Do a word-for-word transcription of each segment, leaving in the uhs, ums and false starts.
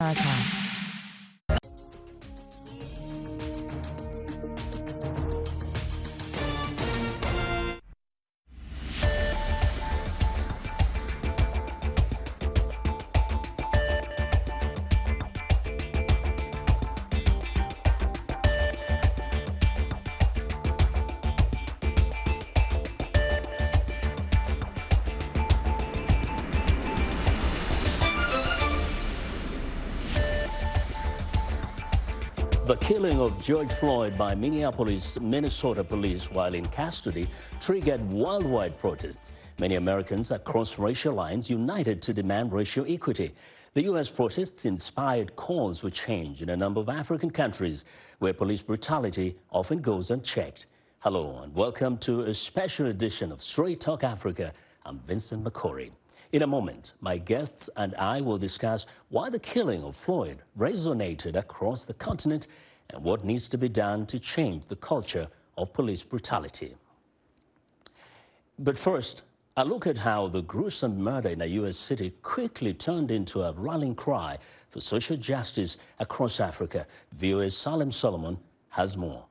ค่ะ The killing of George Floyd by Minneapolis, Minnesota police while in custody triggered worldwide protests. Many Americans across racial lines united to demand racial equity. The U S protests inspired calls for change in a number of African countries where police brutality often goes unchecked. Hello and welcome to a special edition of Straight Talk Africa. I'm Vincent McCory. In a moment, my guests and I will discuss why the killing of Floyd resonated across the continent and what needs to be done to change the culture of police brutality. But first, a look at how the gruesome murder in a U S city quickly turned into a rallying cry for social justice across Africa. V O A's Salem Solomon has more.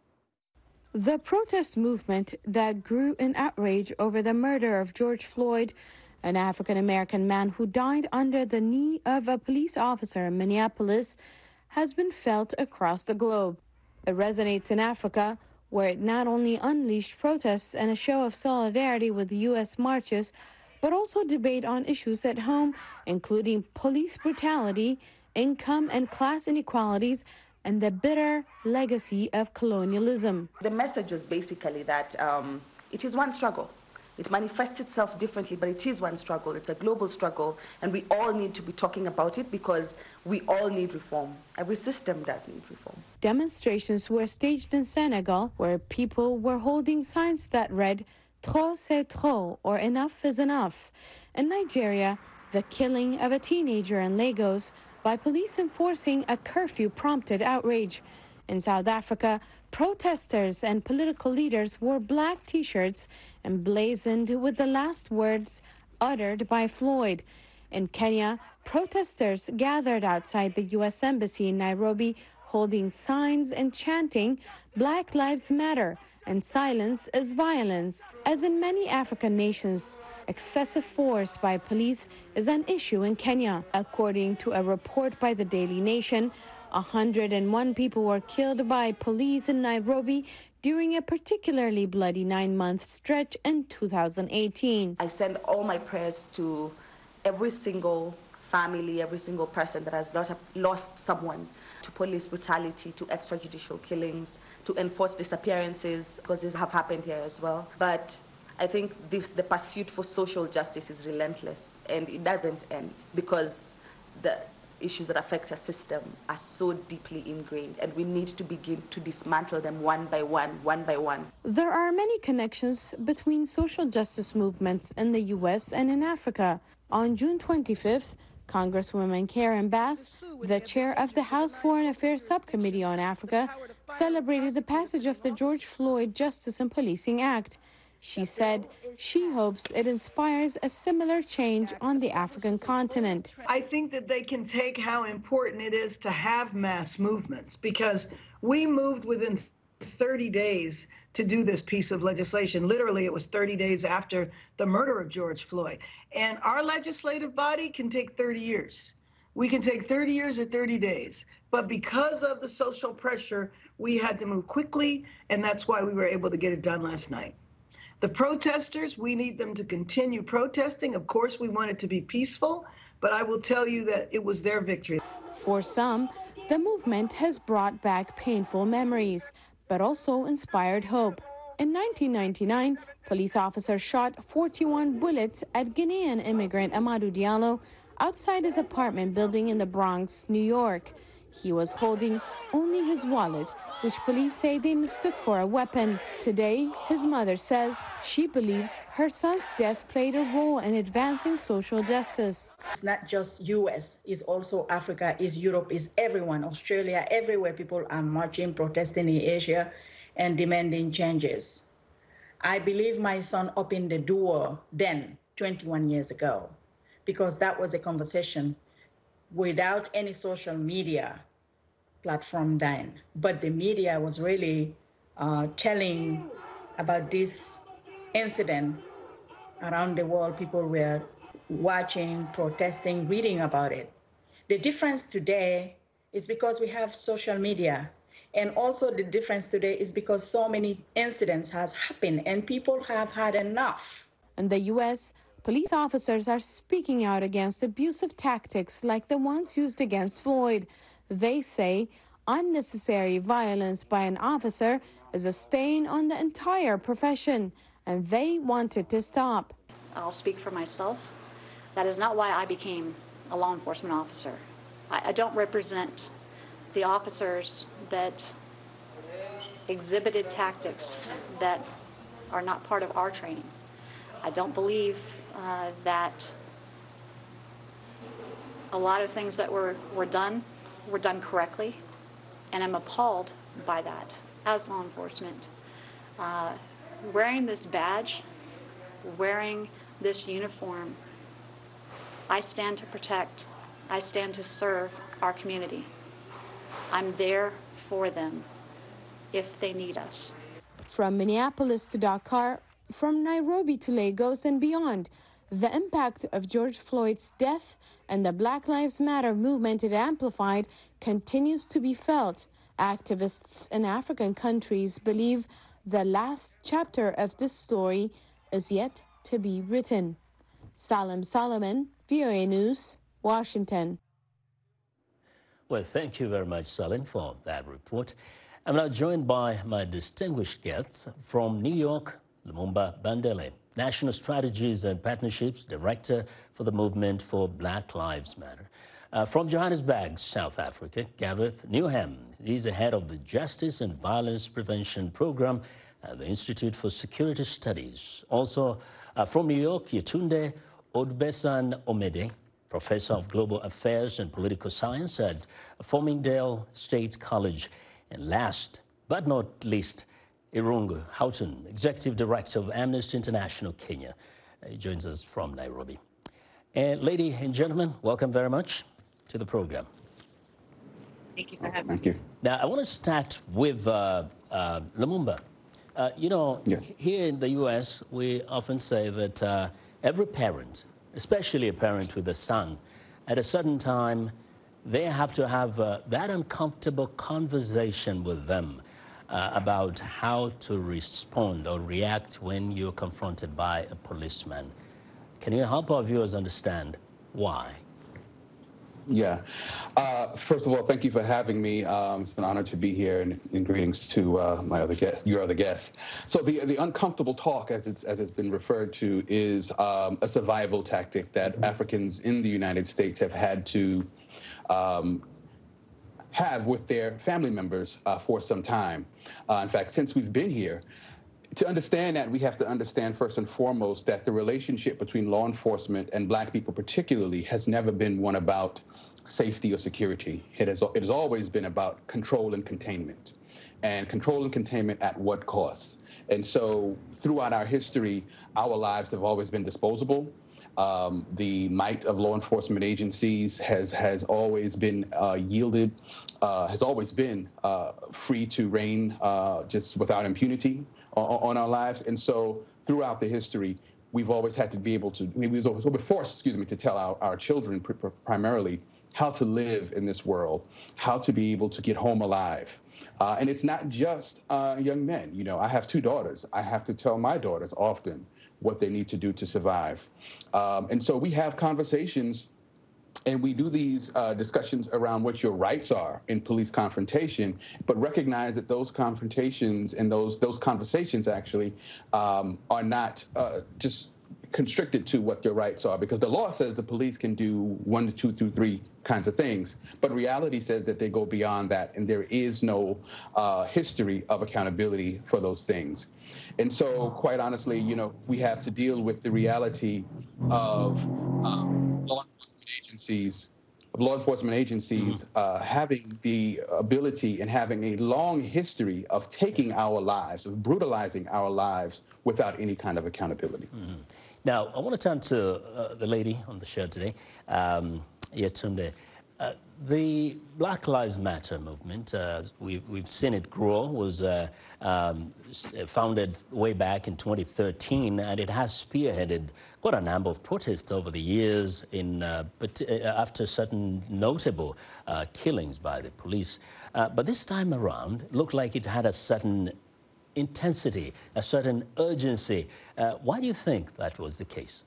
The protest movement that grew in outrage over the murder of George Floyd, an African-American man who died under the knee of a police officer in Minneapolis, has been felt across the globe. It resonates in Africa, where it not only unleashed protests and a show of solidarity with U S marches, but also debate on issues at home, including police brutality, income and class inequalities, and the bitter legacy of colonialism. The message was basically that um, it is one struggle. It manifests itself differently, but it is one struggle. It's a global struggle, and we all need to be talking about it because we all need reform. Every system does need reform. Demonstrations were staged in Senegal, where people were holding signs that read, "Trop c'est trop," or "Enough is enough." In Nigeria, the killing of a teenager in Lagos by police enforcing a curfew prompted outrage. In South Africa, protesters and political leaders wore black T-shirts emblazoned with the last words uttered by Floyd. In Kenya, protesters gathered outside the U S Embassy in Nairobi, holding signs and chanting, "Black Lives Matter," and "Silence is violence." As in many African nations, excessive force by police is an issue in Kenya. According to a report by the Daily Nation, one hundred one people were killed by police in Nairobi during a particularly bloody nine-month stretch in two thousand eighteen. I send all my prayers to every single family, every single person that has lost someone to police brutality, to extrajudicial killings, to enforced disappearances, because these have happened here as well. But I think this, the pursuit for social justice is relentless, and it doesn't end because the issues that affect our system are so deeply ingrained, and we need to begin to dismantle them one by one, one by one. There are many connections between social justice movements in the U S and in Africa. On June twenty-fifth, Congresswoman Karen Bass, the chair of the House Foreign Affairs Subcommittee on Africa, celebrated the passage of the George Floyd Justice and Policing Act. She said she hopes it inspires a similar change on the African continent. I think that they can take how important it is to have mass movements, because we moved within thirty days to do this piece of legislation. Literally, it was thirty days after the murder of George Floyd. And our legislative body can take thirty years. We can take thirty years or thirty days. But because of the social pressure, we had to move quickly, and that's why we were able to get it done last night. The protesters, we need them to continue protesting. Of course, we want it to be peaceful, but I will tell you that it was their victory. For some, the movement has brought back painful memories, but also inspired hope. In nineteen ninety-nine, police officers shot forty-one bullets at Guinean immigrant Amadou Diallo outside his apartment building in the Bronx, New York. He was holding only his wallet, which police say they mistook for a weapon. Today, his mother says she believes her son's death played a role in advancing social justice. It's not just U S, it's also Africa, it's Europe, it's everyone, Australia, everywhere people are marching, protesting in Asia and demanding changes. I believe my son opened the door then, twenty-one years ago, because that was a conversation without any social media platform then. But the media was really uh, telling about this incident around the world. People were watching, protesting, reading about it. The difference today is because we have social media. And also the difference today is because so many incidents has happened and people have had enough. In the U S, police officers are speaking out against abusive tactics like the ones used against Floyd. They say unnecessary violence by an officer is a stain on the entire profession, and they want it to stop. I'll speak for myself. That is not why I became a law enforcement officer. I, I don't represent the officers that exhibited tactics that are not part of our training. I don't believe uh, that a lot of things that were, were done were done correctly, and I'm appalled by that as law enforcement. Uh, wearing this badge, wearing this uniform, I stand to protect, I stand to serve our community. I'm there for them if they need us. From Minneapolis to Dakar, from Nairobi to Lagos and beyond, the impact of George Floyd's death and the Black Lives Matter movement it amplified continues to be felt. Activists in African countries believe the last chapter of this story is yet to be written. Salim Solomon, V O A News, Washington. Well, thank you very much, Salim, for that report. I'm now joined by my distinguished guests from New York, Lumumba Bandele, National Strategies and Partnerships Director for the Movement for Black Lives Matter. Uh, from Johannesburg, South Africa, Gareth Newham. He's the head of the Justice and Violence Prevention Program at the Institute for Security Studies. Also uh, from New York, Yetunde Odbesan Omede, Professor of Global Affairs and Political Science at Farmingdale State College. And last but not least, Irungu Houghton, Executive Director of Amnesty International Kenya. He joins us from Nairobi. And ladies and gentlemen, welcome very much to the program. Thank you for having me. Thank you. Now, I want to start with uh, uh, Lumumba. Uh, you know, yes. Here in the U S, we often say that uh, every parent, especially a parent with a son, at a certain time, they have to have uh, that uncomfortable conversation with them uh, about how to respond or react when you're confronted by a policeman. Can you help our viewers understand why? Yeah. Uh, first of all, thank you for having me. Um, it's an honor to be here, and, and greetings to uh, my other guest, your other guests. So the the uncomfortable talk, as it's as it's been referred to, is um, a survival tactic that Africans in the United States have had to um, have with their family members uh, for some time. Uh, in fact, since we've been here. To understand that, we have to understand first and foremost that the relationship between law enforcement and Black people particularly has never been one about safety or security. It has, it has always been about control and containment, and control and containment at what cost. And so throughout our history, our lives have always been disposable. Um, the might of law enforcement agencies has has always been uh, yielded, uh, has always been uh, free to reign uh, just without impunity on our lives. And so throughout the history, we've always had to be able to, we were forced, excuse me, to tell our, our children pr primarily how to live in this world, how to be able to get home alive. Uh, and it's not just uh, young men. You know, I have two daughters. I have to tell my daughters often what they need to do to survive. Um, and so we have conversations, and we do these uh, discussions around what your rights are in police confrontation, but recognize that those confrontations and those those conversations actually um, are not uh, just constricted to what your rights are, because the law says the police can do one to two through three kinds of things, but reality says that they go beyond that, and there is no uh, history of accountability for those things. And so, quite honestly, you know, we have to deal with the reality of um, law enforcement agencies, law enforcement agencies uh, having the ability and having a long history of taking our lives, of brutalizing our lives without any kind of accountability. Mm-hmm. Now, I want to turn to uh, the lady on the show today, um, Yetunde. the Black Lives Matter movement, uh, we've, we've seen it grow, was uh, um, founded way back in twenty thirteen, and it has spearheaded quite a number of protests over the years in, uh, but, uh, after certain notable uh, killings by the police. Uh, but this time around, it looked like it had a certain intensity, a certain urgency. Uh, why do you think that was the case?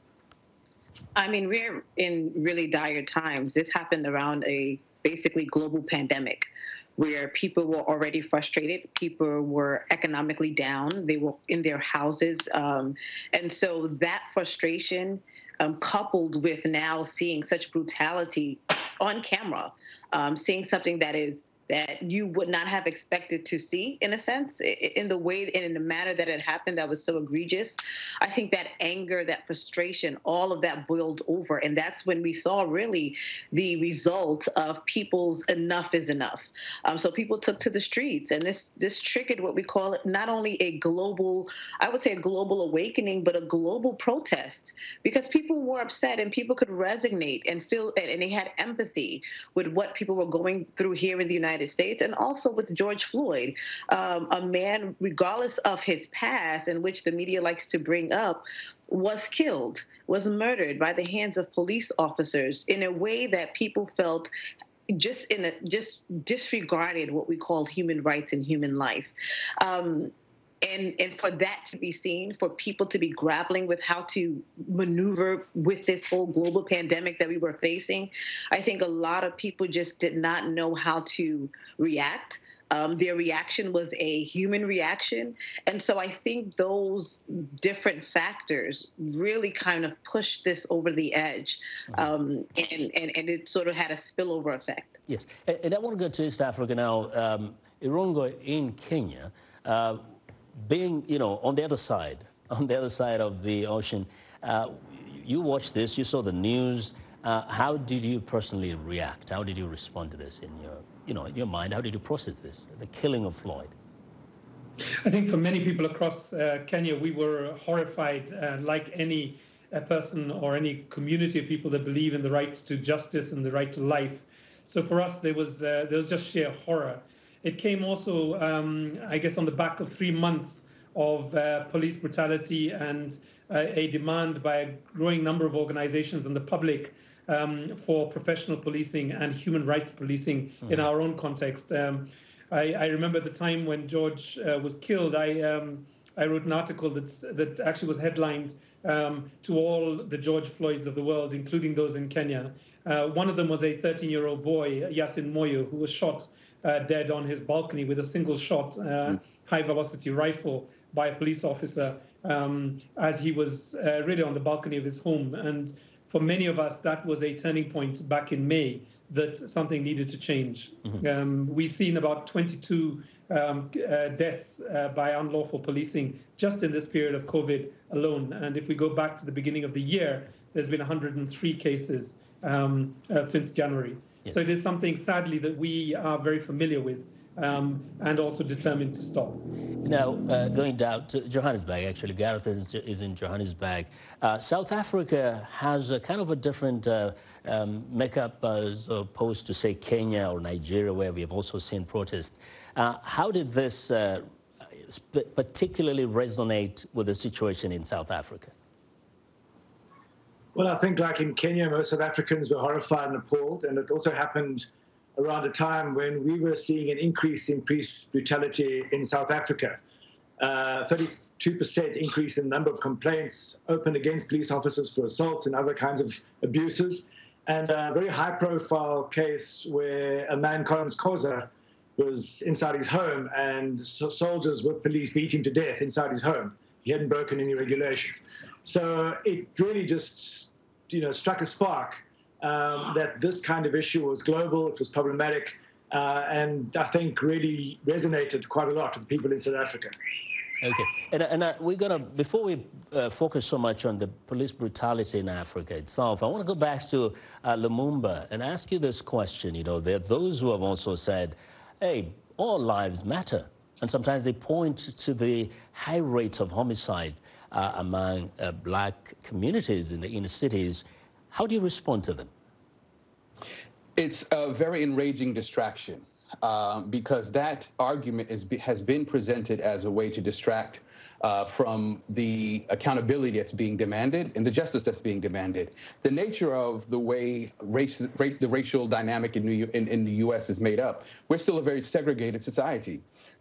I mean, we're in really dire times. This happened around a basically global pandemic where people were already frustrated. People were economically down. They were in their houses. Um, and so that frustration, um, coupled with now seeing such brutality on camera, um, seeing something that is that you would not have expected to see, in a sense, in the way and in the manner that it happened that was so egregious. I think that anger, that frustration, all of that boiled over. And that's when we saw really the result of people's enough is enough. Um, so people took to the streets, and this this triggered what we call it not only a global, I would say a global awakening, but a global protest, because people were upset and people could resonate and feel, and they had empathy with what people were going through here in the United States, and also with George Floyd, um, a man, regardless of his past, in which the media likes to bring up, was killed, was murdered by the hands of police officers in a way that people felt just in a, just disregarded what we call human rights and human life. Um, And, and for that to be seen, for people to be grappling with how to maneuver with this whole global pandemic that we were facing, I think a lot of people just did not know how to react. Um, their reaction was a human reaction. And so I think those different factors really kind of pushed this over the edge. Um, and, and, and it sort of had a spillover effect. Yes. And, and I want to go to East Africa now. Um, Irongo in Kenya. Uh, Being, you know, on the other side, on the other side of the ocean, uh, you watched this, you saw the news. Uh, how did you personally react? How did you respond to this in your, you know, in your mind? How did you process this, the killing of Floyd? I think for many people across uh, Kenya, we were horrified, uh, like any uh, person or any community of people that believe in the right to justice and the right to life. So for us, there was uh, there was just sheer horror. It came also, um, I guess, on the back of three months of uh, police brutality and uh, a demand by a growing number of organizations and the public um, for professional policing and human rights policing mm-hmm. in our own context. Um, I, I remember the time when George uh, was killed, I, um, I wrote an article that's, that actually was headlined um, to all the George Floyds of the world, including those in Kenya. Uh, one of them was a thirteen-year-old boy, Yasin Moyo, who was shot Uh, dead on his balcony with a single shot, uh, mm. high velocity rifle by a police officer um, as he was uh, really on the balcony of his home. And for many of us, that was a turning point back in May that something needed to change. Mm-hmm. um, we've seen about twenty-two um, uh, deaths uh, by unlawful policing just in this period of COVID alone. And if we go back to the beginning of the year, there's been one hundred three cases um, uh, since January. Yes. So it is something, sadly, that we are very familiar with um, and also determined to stop. Now, uh, going down to Johannesburg, actually, Gareth is, is in Johannesburg. Uh, South Africa has a kind of a different uh, um, makeup as opposed to, say, Kenya or Nigeria, where we have also seen protests. Uh, how did this uh, particularly resonate with the situation in South Africa? Well, I think like in Kenya, most South Africans were horrified and appalled, and it also happened around a time when we were seeing an increase in police brutality in South Africa. Uh, thirty-two percent increase in the number of complaints opened against police officers for assaults and other kinds of abuses, and a very high-profile case where a man, Collins Khoza, was inside his home, and so soldiers with police beat him to death inside his home. He hadn't broken any regulations. So it really just, you know, struck a spark um, that this kind of issue was global, it was problematic, uh, and I think really resonated quite a lot with people in South Africa. Okay, and, and uh, we're gonna, before we uh, focus so much on the police brutality in Africa itself, I want to go back to uh, Lumumba and ask you this question. You know, there are those who have also said, hey, all lives matter. And sometimes they point to the high rates of homicide Uh, among uh, black communities in the inner cities. How do you respond to them? It's a very enraging distraction uh, because that argument is, has been presented as a way to distract uh, from the accountability that's being demanded and the justice that's being demanded. The nature of the way race, race, the racial dynamic in, New, in, in the U S is made up, we're still a very segregated society.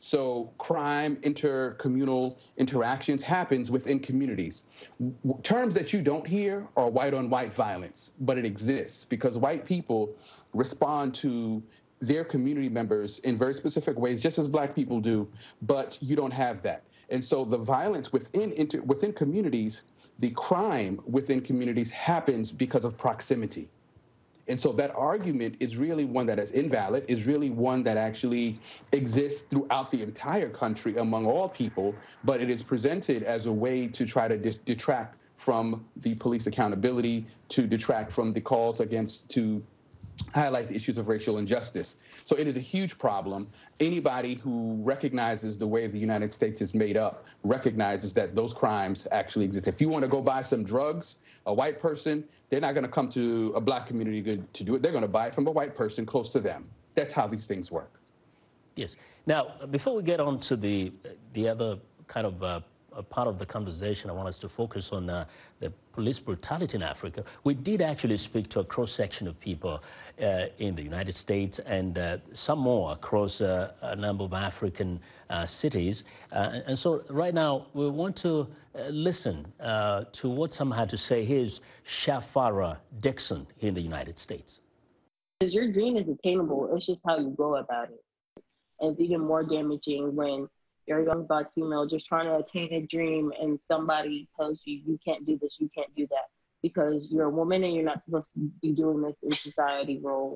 So crime, intercommunal interactions happens within communities. W- terms that you don't hear are white-on-white violence, but it exists because white people respond to their community members in very specific ways, just as black people do, but you don't have that. And so the violence within inter, within communities, the crime within communities happens because of proximity. And so that argument is really one that is invalid, is really one that actually exists throughout the entire country among all people, but it is presented as a way to try to dis- detract from the police accountability, to detract from the calls against, to highlight the issues of racial injustice. So it is a huge problem. Anybody who recognizes the way the United States is made up recognizes that those crimes actually exist. If you want to go buy some drugs, a white person, they're not going to come to a black community to do it. They're going to buy it from a white person close to them. That's how these things work. Yes. Now, before we get on to the, the other kind of uh, a part of the conversation, I want us to focus on uh, the police brutality in Africa. We did actually speak to a cross-section of people uh, in the United States and uh, some more across uh, a number of African uh, cities. Uh, and so right now, we want to uh, listen uh, to what some had to say. Here's Shafara Dixon in the United States. Because your dream is attainable, it's just how you go about it. And it's even more damaging when you're a young black female just trying to attain a dream and somebody tells you, you can't do this, you can't do that, because you're a woman and you're not supposed to be doing this in society roles.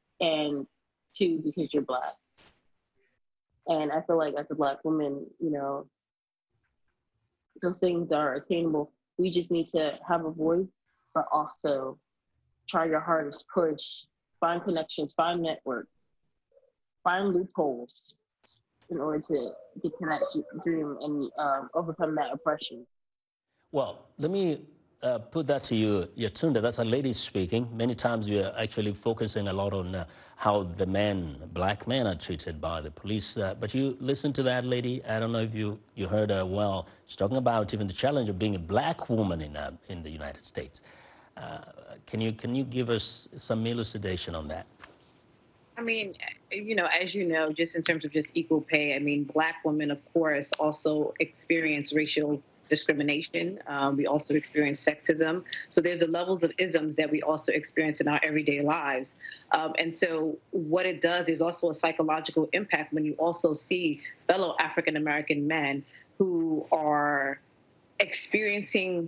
And two, because you're black. And I feel like as a black woman, you know, those things are attainable. We just need to have a voice, but also try your hardest, push, find connections, find network, find loopholes in order to get to that dream and um, overcome that oppression. Well, let me uh, put that to you, Yatunda. That's a lady speaking. Many times we are actually focusing a lot on uh, how the men, black men, are treated by the police. Uh, but you listen to that lady. I don't know if you, you heard her well. She's talking about even the challenge of being a black woman in, uh, in the United States. Uh, can you can you give us some elucidation on that? I mean, you know, as you know, just in terms of just equal pay, I mean, black women, of course, also experience racial discrimination. Um, we also experience sexism. So there's the levels of isms that we also experience in our everyday lives. Um, and so what it does is also a psychological impact when you also see fellow African-American men who are experiencing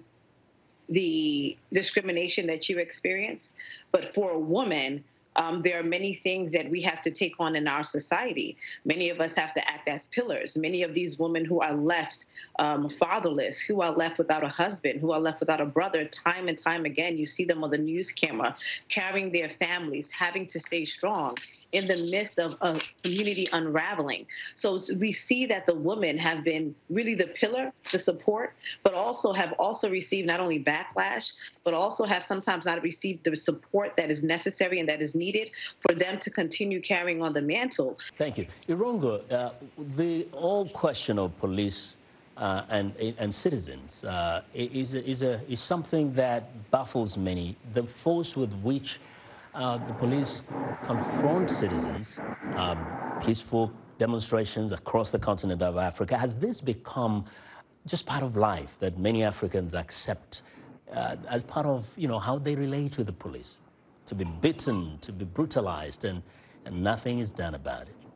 the discrimination that you experience. But for a woman, Um, there are many things that we have to take on in our society. Many of us have to act as pillars. Many of these women who are left um, fatherless, who are left without a husband, who are left without a brother, time and time again, you see them on the news camera, carrying their families, having to stay strong in the midst of a community unraveling. So we see that the women have been really the pillar, the support, but also have also received not only backlash, but also have sometimes not received the support that is necessary and that is needed for them to continue carrying on the mantle. Thank you. Irungu, uh, the whole question of police uh, and, and citizens uh, is, is, a, is something that baffles many. The force with which Uh, the police confront citizens, um, peaceful demonstrations across the continent of Africa. Has this become just part of life that many Africans accept uh, as part of, you know, how they relate with the police? To be beaten, to be brutalized, and, and nothing is done about it.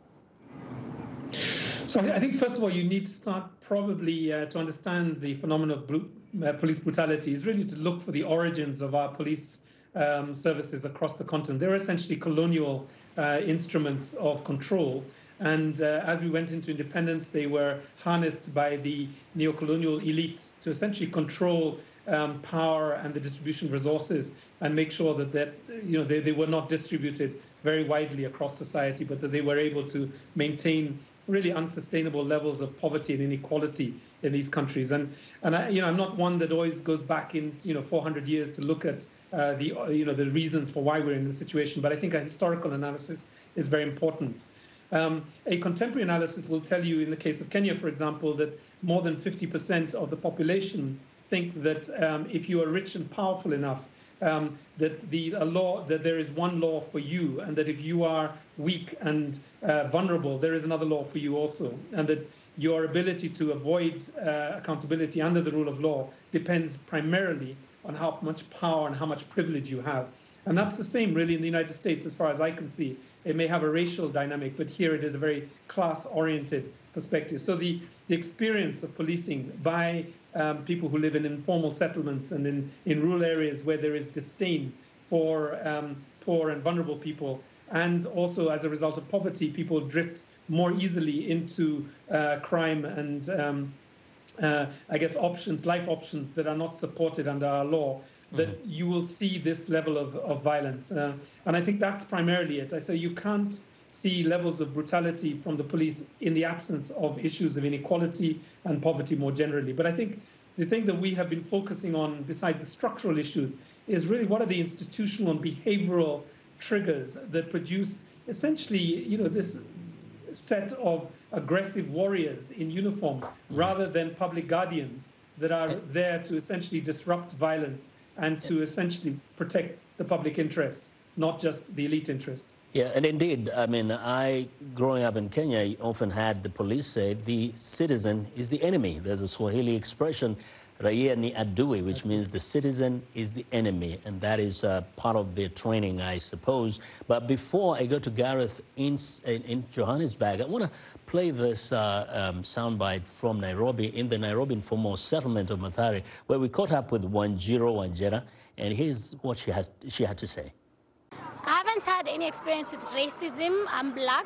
So I think, first of all, you need to start probably uh, to understand the phenomenon of bru- uh, police brutality is really to look for the origins of our police Um, services across the continent. They're essentially colonial uh, instruments of control. And uh, as we went into independence, they were harnessed by the neo-colonial elite to essentially control um, power and the distribution of resources and make sure that, that you know, they, they were not distributed very widely across society, but that they were able to maintain really unsustainable levels of poverty and inequality in these countries. And and I, you know, I'm not one that always goes back in you know four hundred years to look at uh, the you know the reasons for why we're in this situation. But I think a historical analysis is very important. Um, a contemporary analysis will tell you, in the case of Kenya, for example, that more than fifty percent of the population think that um, if you are rich and powerful enough, um, that the a law that there is one law for you, and that if you are weak and uh, vulnerable, there is another law for you also, and that your ability to avoid uh, accountability under the rule of law depends primarily on how much power and how much privilege you have. And that's the same really in the United States, as far as I can see. It may have a racial dynamic, but here it is a very class-oriented perspective. So the, the experience of policing by um, people who live in informal settlements and in, in rural areas where there is disdain for um, poor and vulnerable people, and also as a result of poverty, people drift more easily into uh, crime and um, Uh, I guess options, life options that are not supported under our law, that mm-hmm. you will see this level of, of violence. Uh, and I think that's primarily it. I say you can't see levels of brutality from the police in the absence of issues of inequality and poverty more generally. But I think the thing that we have been focusing on, besides the structural issues, is really what are the institutional and behavioral triggers that produce essentially, you know, this set of aggressive warriors in uniform rather than public guardians that are there to essentially disrupt violence and to essentially protect the public interest, not just the elite interest. Yeah, and indeed, I mean, I, growing up in Kenya, often had the police say the citizen is the enemy. There's a Swahili expression, raia ni adui, which means the citizen is the enemy, and that is uh, part of their training, I suppose. But before I go to Gareth in, in, in Johannesburg, I want to play this uh, um, soundbite from Nairobi, in the Nairobi informal settlement of Mathare, where we caught up with Wanjiro Wanjera, and here's what she, has, she had to say. I haven't had any experience with racism. I'm black.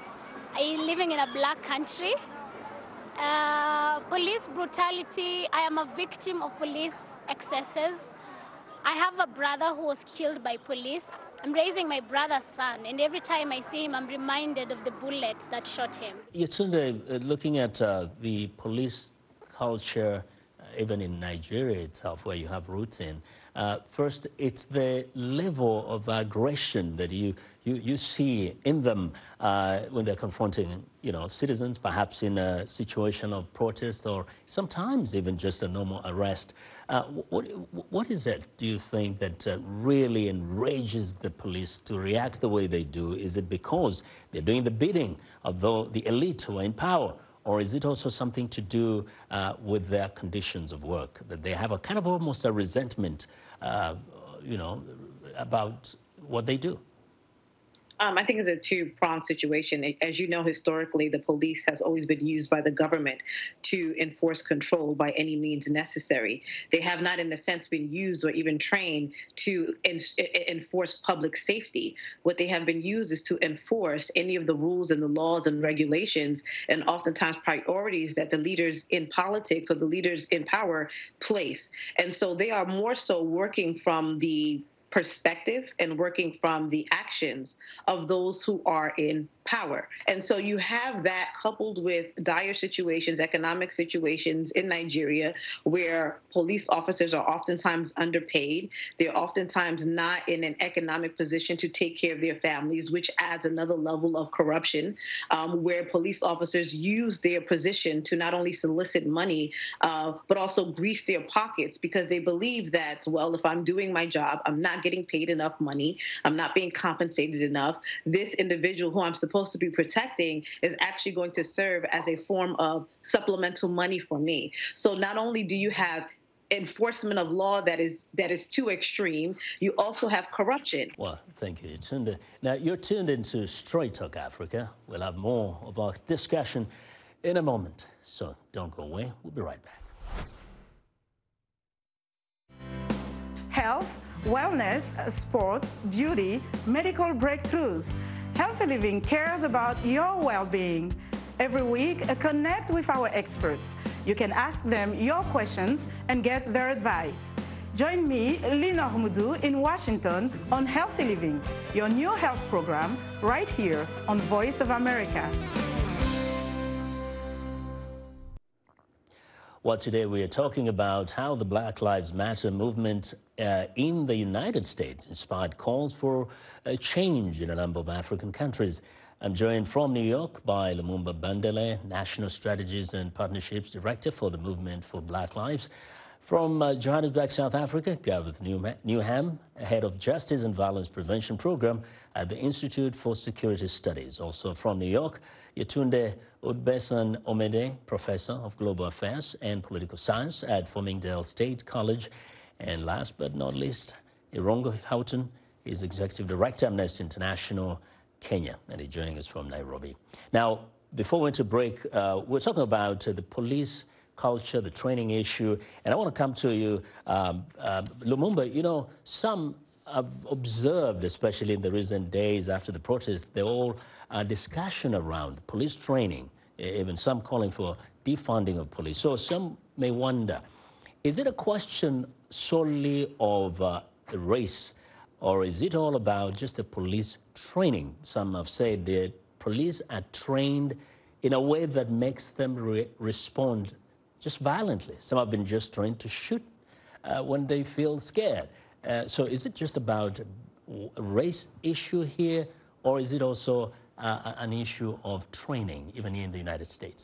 I'm living in a black country. Uh, police brutality, I am a victim of police excesses. I have a brother who was killed by police. I'm raising my brother's son, and every time I see him, I'm reminded of the bullet that shot him. Yetunde, uh, looking at uh, the police culture, uh, even in Nigeria itself, where you have roots in, uh, first, it's the level of aggression that you, you, you see in them uh, when they're confronting, you know, citizens, perhaps in a situation of protest or sometimes even just a normal arrest. Uh, what, what is it, do you think, that uh, really enrages the police to react the way they do? Is it because they're doing the bidding of the, the elite who are in power? Or is it also something to do uh, with their conditions of work, that they have a kind of almost a resentment, uh, you know, about what they do? Um, I think it's a two-pronged situation. As you know, historically, the police has always been used by the government to enforce control by any means necessary. They have not, in a sense, been used or even trained to en enforce public safety. What they have been used is to enforce any of the rules and the laws and regulations and oftentimes priorities that the leaders in politics or the leaders in power place. And so they are more so working from the perspective and working from the actions of those who are in power. And so you have that coupled with dire situations, economic situations in Nigeria, where police officers are oftentimes underpaid. They're oftentimes not in an economic position to take care of their families, which adds another level of corruption, um, where police officers use their position to not only solicit money, uh, but also grease their pockets because they believe that, well, if I'm doing my job, I'm not getting paid enough money, I'm not being compensated enough, this individual who I'm supposed supposed to be protecting is actually going to serve as a form of supplemental money for me. So not only do you have enforcement of law that is that is too extreme, you also have corruption. Well, thank you, Tunde. Now, you're tuned into Straight Talk Africa. We'll have more of our discussion in a moment, so don't go away. We'll be right back. Health, wellness, sport, beauty, medical breakthroughs. Healthy Living cares about your well-being. Every week, connect with our experts. You can ask them your questions and get their advice. Join me, Lina Humudu, in Washington on Healthy Living, your new health program, right here on Voice of America. Well, today we are talking about how the Black Lives Matter movement uh, in the United States inspired calls for a change in a number of African countries. I'm joined from New York by Lumumba Bandele, National Strategies and Partnerships Director for the Movement for Black Lives. From uh, Johannesburg, South Africa, Gareth Newham, Head of Justice and Violence Prevention Program at the Institute for Security Studies. Also from New York, Yetunde Udbesan Omede, Professor of Global Affairs and Political Science at Farmingdale State College. And last but not least, Irongo Houghton is Executive Director of Amnesty International, Kenya, and he's joining us from Nairobi. Now, before we went to break, uh, we're talking about uh, the police culture, the training issue, and I want to come to you, um, uh, Lumumba. You know, some have observed, especially in the recent days after the protests, the whole uh, discussion around police training, even some calling for defunding of police. So some may wonder, is it a question solely of uh, race, or is it all about just the police training? Some have said the police are trained in a way that makes them re respond just violently. Some have been just trained to shoot uh, when they feel scared. Uh, so is it just about a race issue here, or is it also uh, an issue of training, even here in the United States?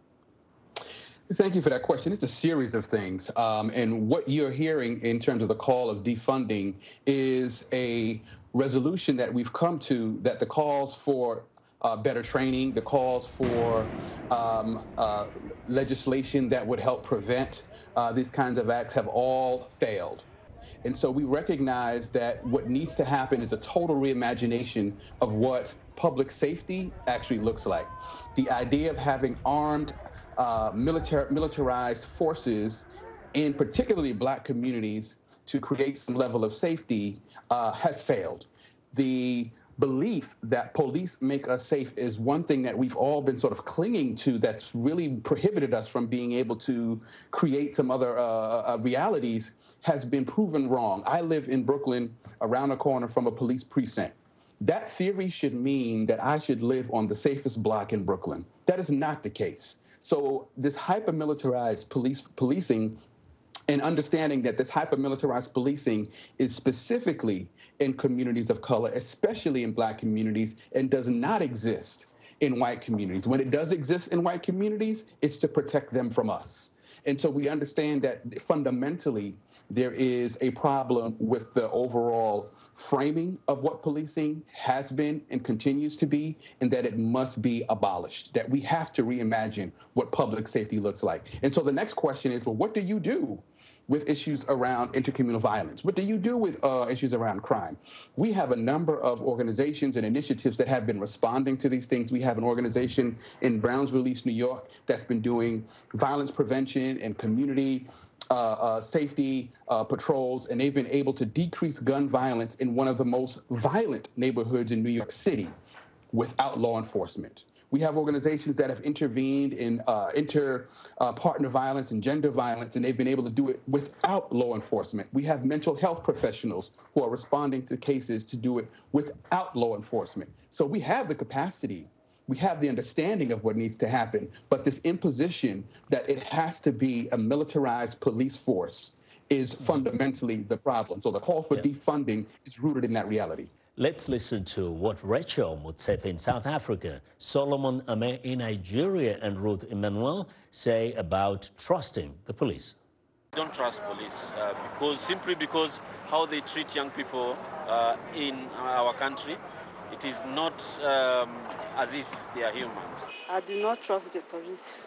Thank you for that question. It's a series of things. Um, and what you're hearing in terms of the call of defunding is a resolution that we've come to, that the calls for Uh, better training, the calls for um, uh, legislation that would help prevent uh, these kinds of acts have all failed. And so we recognize that what needs to happen is a total reimagination of what public safety actually looks like. The idea of having armed, uh, militar militarized forces in particularly Black communities to create some level of safety uh, has failed. The belief that police make us safe is one thing that we've all been sort of clinging to that's really prohibited us from being able to create some other uh, uh, realities has been proven wrong. I live in Brooklyn, around the corner from a police precinct. That theory should mean that I should live on the safest block in Brooklyn. That is not the case. So this hyper-militarized police policing and understanding that this hyper-militarized policing is specifically in communities of color, especially in Black communities, and does not exist in white communities. When it does exist in white communities, it's to protect them from us. And so we understand that fundamentally there is a problem with the overall framing of what policing has been and continues to be, and that it must be abolished, that we have to reimagine what public safety looks like. And so the next question is, well, what do you do with issues around intercommunal violence? What do you do with uh, issues around crime? We have a number of organizations and initiatives that have been responding to these things. We have an organization in Browns Release, New York, that's been doing violence prevention and community uh, uh, safety uh, patrols, and they've been able to decrease gun violence in one of the most violent neighborhoods in New York City without law enforcement. We have organizations that have intervened in uh, inter-partner uh, violence and gender violence, and they've been able to do it without law enforcement. We have mental health professionals who are responding to cases to do it without law enforcement. So we have the capacity, we have the understanding of what needs to happen, but this imposition that it has to be a militarized police force is fundamentally the problem. So the call for yeah. defunding is rooted in that reality. Let's listen to what Rachel Motsepe in South Africa, Solomon Ame in Nigeria, and Ruth Emmanuel say about trusting the police. I don't trust police uh, because simply because how they treat young people uh, in our country, it is not um, as if they are humans. I do not trust the police.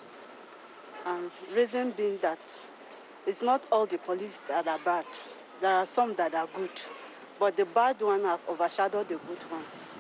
Um, reason being that it's not all the police that are bad. There are some that are good. But the bad ones have overshadowed the good ones.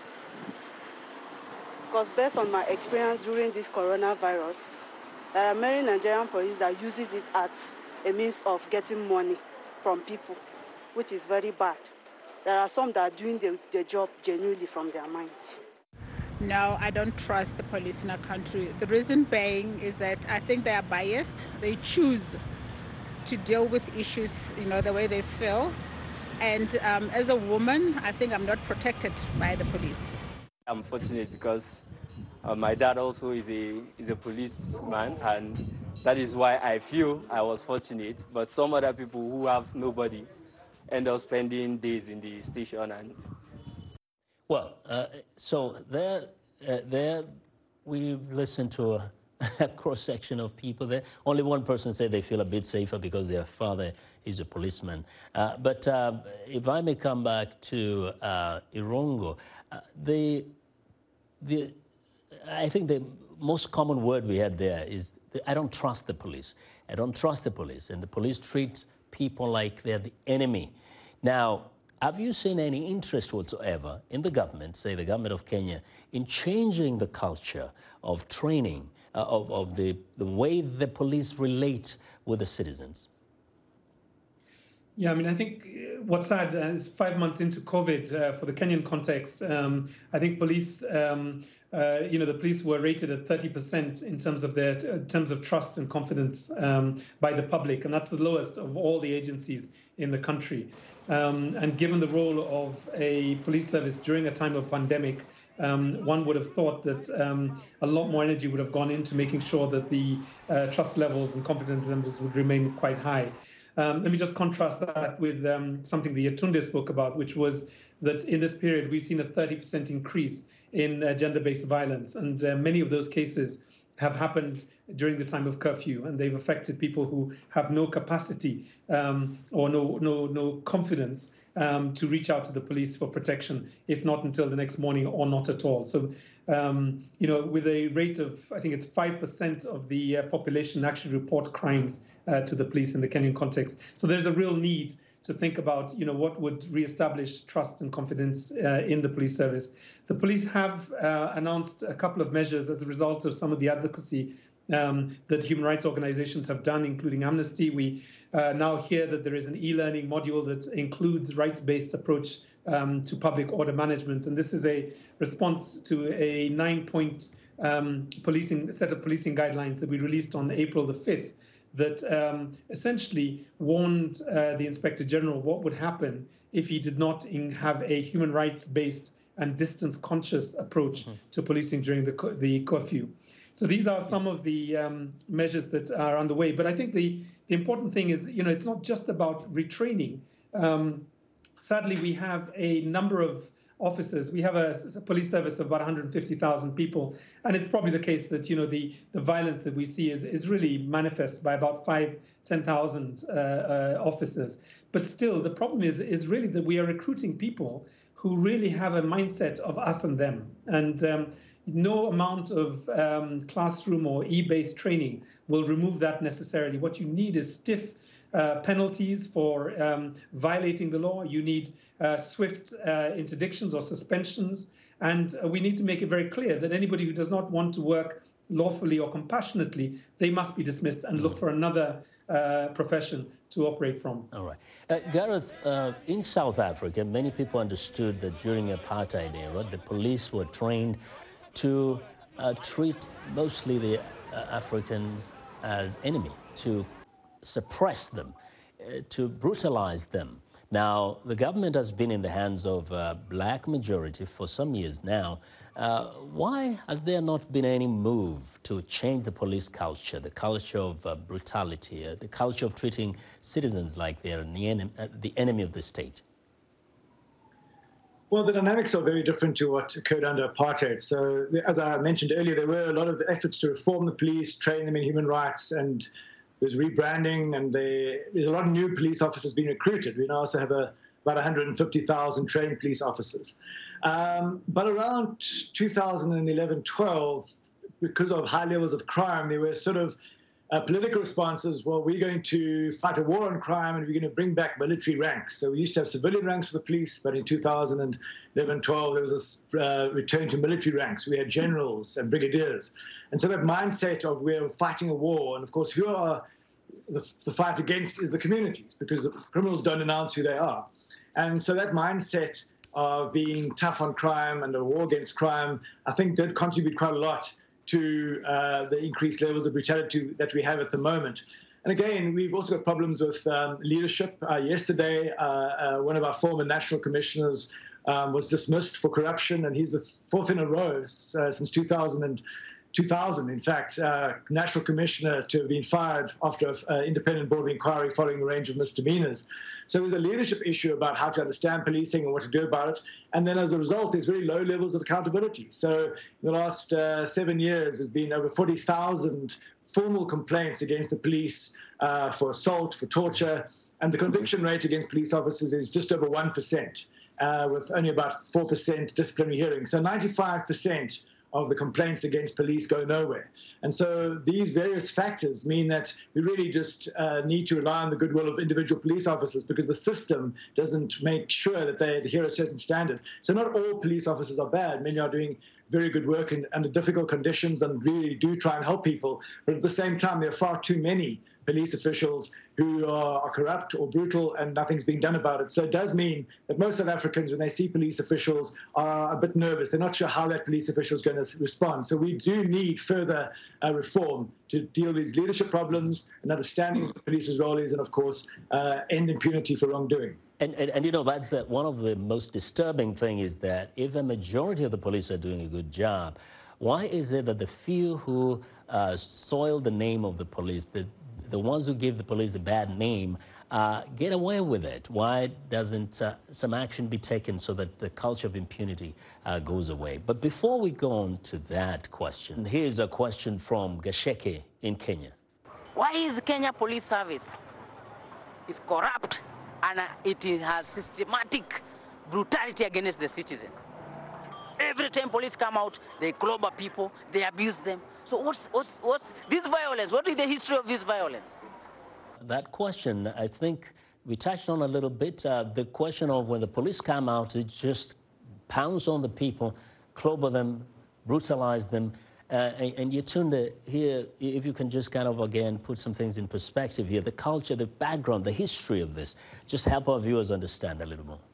Because based on my experience during this coronavirus, there are many Nigerian police that uses it as a means of getting money from people, which is very bad. There are some that are doing the, the job genuinely from their mind. No, I don't trust the police in our country. The reason being is that I think they are biased. They choose to deal with issues, you know, the way they feel. And um, as a woman, I think I'm not protected by the police. I'm fortunate because uh, my dad also is a is a policeman, and that is why I feel I was fortunate. But some other people who have nobody end up spending days in the station. And well, uh, so there, uh, there, we've listened to a, a cross-section of people there. Only one person said they feel a bit safer because their father is a policeman. Uh, but uh, if I may come back to uh, Irungu, uh, the, the, I think the most common word we had there is, I don't trust the police. I don't trust the police. And the police treat people like they're the enemy. Now, have you seen any interest whatsoever in the government, say the government of Kenya, in changing the culture of training, uh, of, of the, the way the police relate with the citizens? Yeah, I mean, I think what's sad is five months into COVID, uh, for the Kenyan context, um, I think police, um, uh, you know, the police were rated at thirty percent in terms of their, in terms of trust and confidence um, by the public, and that's the lowest of all the agencies in the country. Um, and given the role of a police service during a time of pandemic, um, one would have thought that um, a lot more energy would have gone into making sure that the uh, trust levels and confidence levels would remain quite high. Um, let me just contrast that with um, something the Yetunde spoke about, which was that in this period, we've seen a thirty percent increase in uh, gender-based violence. And uh, many of those cases have happened during the time of curfew, and they've affected people who have no capacity um, or no, no, no confidence um, to reach out to the police for protection, if not until the next morning or not at all. So, um, you know, with a rate of, I think it's five percent of the uh, population actually report crimes uh, to the police in the Kenyan context. So there's a real need to think about, you know, what would reestablish trust and confidence uh, in the police service. The police have uh, announced a couple of measures as a result of some of the advocacy um, that human rights organizations have done, including Amnesty. We uh, now hear that there is an e-learning module that includes rights-based approach um, to public order management. And this is a response to a nine-point um, policing set of policing guidelines that we released on April the fifth. That um, essentially warned uh, the Inspector General what would happen if he did not in have a human rights-based and distance-conscious approach mm-hmm. to policing during the, the curfew. So these are some of the um, measures that are underway. But I think the, the important thing is, you know, it's not just about retraining. Um, sadly, we have a number of officers. We have a, a police service of about one hundred fifty thousand people, and it's probably the case that, you know, the the violence that we see is is really manifest by about five, ten thousand uh, uh, officers. But still, the problem is is really that we are recruiting people who really have a mindset of us and them, and um, no amount of um, classroom or e-based training will remove that necessarily. What you need is stiff uh, penalties for um, violating the law. You need Uh, swift uh, interdictions or suspensions. And uh, we need to make it very clear that anybody who does not want to work lawfully or compassionately, they must be dismissed and look for another uh, profession to operate from. All right. Uh, Gareth, uh, in South Africa, many people understood that during the apartheid era, the police were trained to uh, treat mostly the uh, Africans as enemy, to suppress them, uh, to brutalize them. Now, the government has been in the hands of a black majority for some years now. Uh, why has there not been any move to change the police culture, the culture of uh, brutality, uh, the culture of treating citizens like they're the enemy, uh, the enemy of the state? Well, the dynamics are very different to what occurred under apartheid. So, as I mentioned earlier, there were a lot of efforts to reform the police, train them in human rights, and there's rebranding, and they, there's a lot of new police officers being recruited. We now also have a, about one hundred fifty thousand trained police officers. Um, but around two thousand eleven twelve, because of high levels of crime, there were sort of uh, political responses. Well, we're going to fight a war on crime, and we're going to bring back military ranks. So we used to have civilian ranks for the police, but in two thousand eleven twelve, there was this uh, return to military ranks. We had generals and brigadiers. And so that mindset of we're fighting a war, and of course, who are the, the fight against is the communities, because the criminals don't announce who they are. And so that mindset of being tough on crime and a war against crime, I think did contribute quite a lot to uh, the increased levels of brutality that we have at the moment. And again, we've also got problems with um, leadership. Uh, yesterday, uh, uh, one of our former national commissioners um, was dismissed for corruption, and he's the fourth in a row uh, since two thousand, and, two thousand, in fact, uh, National Commissioner to have been fired after an uh, independent board of inquiry following a range of misdemeanors. So there's a leadership issue about how to understand policing and what to do about it. And then as a result, there's very low levels of accountability. So in the last uh, seven years, there's been over forty thousand formal complaints against the police uh, for assault, for torture, and the conviction rate against police officers is just over one percent, uh, with only about four percent disciplinary hearings. So ninety-five percent of the complaints against police go nowhere. And so these various factors mean that we really just uh, need to rely on the goodwill of individual police officers, because the system doesn't make sure that they adhere a certain standard. So not all police officers are bad. Many are doing very good work in, under difficult conditions and really do try and help people. But at the same time, there are far too many police officials who are, are corrupt or brutal, and nothing's being done about it. So it does mean that most South Africans, when they see police officials, are a bit nervous. They're not sure how that police official is going to respond. So we do need further uh, reform to deal with these leadership problems and understanding what the police's role is, and of course, uh, end impunity for wrongdoing. And, and, and you know, that's uh, one of the most disturbing things is that if a majority of the police are doing a good job, why is it that the few who uh, soil the name of the police, the the ones who give the police the bad name, uh, get away with it? Why doesn't uh, some action be taken so that the culture of impunity uh, goes away? But before we go on to that question, here's a question from Gasheke in Kenya. Why is Kenya Police Service is corrupt and uh, it has systematic brutality against the citizen? Every time police come out, they clobber people, they abuse them. So what's, what's, what's this violence? What is the history of this violence? That question, I think we touched on a little bit. Uh, the question of when the police come out, it just pounds on the people, clobber them, brutalize them. Uh, and, and you turn to here, if you can just kind of, again, put some things in perspective here, the culture, the background, the history of this, just help our viewers understand a little more.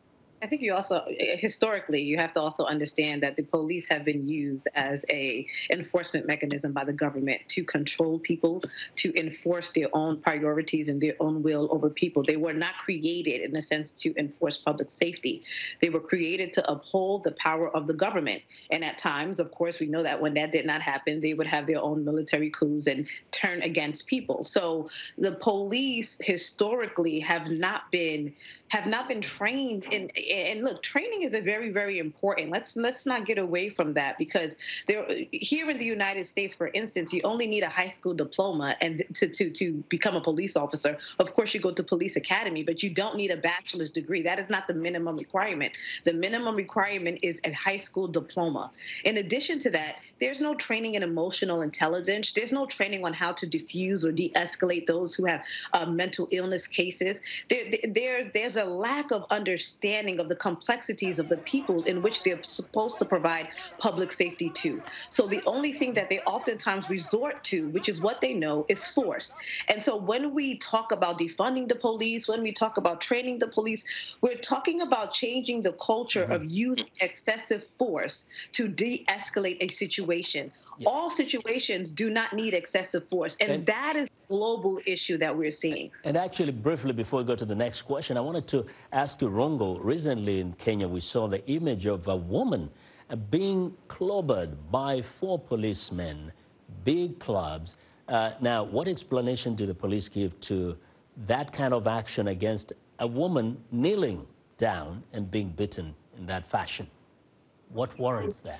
I think you also, historically, you have to also understand that the police have been used as a enforcement mechanism by the government to control people, to enforce their own priorities and their own will over people. They were not created, in a sense, to enforce public safety. They were created to uphold the power of the government. And at times, of course, we know that when that did not happen, they would have their own military coups and turn against people. So the police historically have not been have not been trained in. And look, training is a very, very important. Let's let's not get away from that, because there, here in the United States, for instance, you only need a high school diploma and to, to, to become a police officer. Of course, you go to police academy, but you don't need a bachelor's degree. That is not the minimum requirement. The minimum requirement is a high school diploma. In addition to that, there's no training in emotional intelligence. There's no training on how to diffuse or de-escalate those who have uh, mental illness cases. There, there, there's a lack of understanding of the complexities of the people in which they're supposed to provide public safety to. So the only thing that they oftentimes resort to, which is what they know, is force. And so when we talk about defunding the police, when we talk about training the police, we're talking about changing the culture mm-hmm. of using excessive force to de-escalate a situation. Yeah. All situations do not need excessive force, and, and that is a global issue that we're seeing. And actually, briefly, before we go to the next question, I wanted to ask you, Rongo, recently in Kenya, we saw the image of a woman being clobbered by four policemen, big clubs. Uh, now, what explanation do the police give to that kind of action against a woman kneeling down and being beaten in that fashion? What warrants that?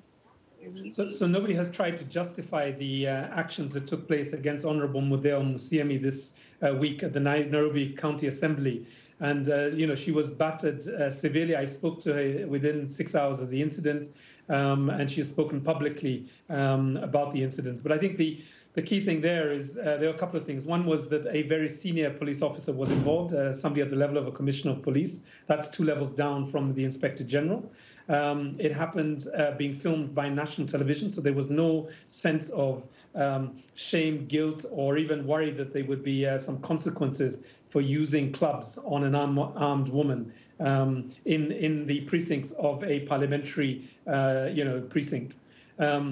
So, so nobody has tried to justify the uh, actions that took place against Honorable Mudeo Musiemi this uh, week at the Nairobi County Assembly. And, uh, you know, she was battered uh, severely. I spoke to her within six hours of the incident, um, and she has spoken publicly um, about the incident. But I think the, the key thing there is uh, there are a couple of things. One was that a very senior police officer was involved, uh, somebody at the level of a commissioner of police. That's two levels down from the inspector general. Um, it happened uh, being filmed by national television, so there was no sense of um, shame, guilt, or even worry that there would be uh, some consequences for using clubs on an arm, armed woman um, in in the precincts of a parliamentary, uh, you know, precinct. Um,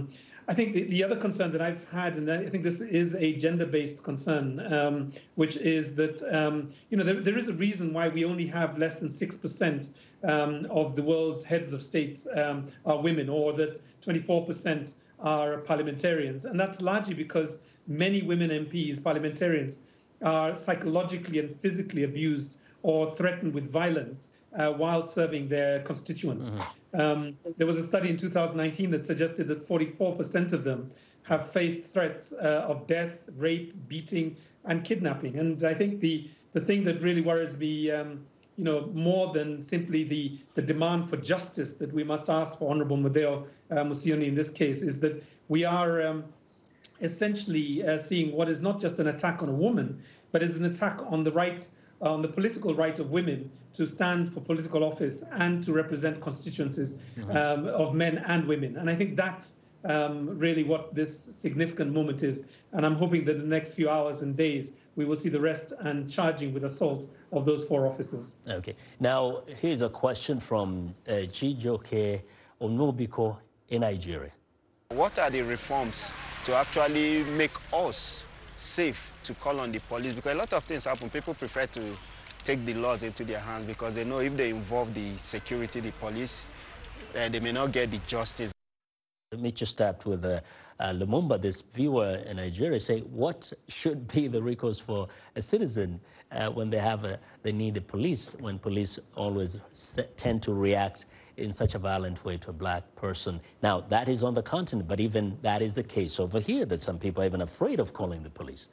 I think the, the other concern that I've had, and I think this is a gender-based concern, um, which is that, um, you know, there, there is a reason why we only have less than six percent um, of the world's heads of states um, are women, or that twenty-four percent are parliamentarians. And that's largely because many women M Ps, parliamentarians, are psychologically and physically abused or threatened with violence uh, while serving their constituents. Mm-hmm. um, there was a study in two thousand nineteen that suggested that forty-four percent of them have faced threats uh, of death, rape, beating, and kidnapping. And I think the, the thing that really worries me, um, you know, more than simply the, the demand for justice that we must ask for Honorable Mudeo uh, Musoni in this case, is that we are um, essentially uh, seeing what is not just an attack on a woman, but is an attack on the right, uh, on the political right of women to stand for political office and to represent constituencies mm-hmm. um, of men and women. And I think that's um, really what this significant moment is. And I'm hoping that in the next few hours and days, we will see the arrest and charging with assault of those four officers. Okay. Now, here's a question from uh, Chijoke Onobiko in Nigeria. What are the reforms to actually make us safe to call on the police? Because a lot of things happen. People prefer to take the laws into their hands because they know if they involve the security, the police, uh, they may not get the justice. Let me just start with uh, uh, Lumumba, this viewer in Nigeria, say, what should be the recourse for a citizen uh, when they have a, they need the police, when police always tend to react in such a violent way to a black person? Now, that is on the continent, but even that is the case over here, that some people are even afraid of calling the police.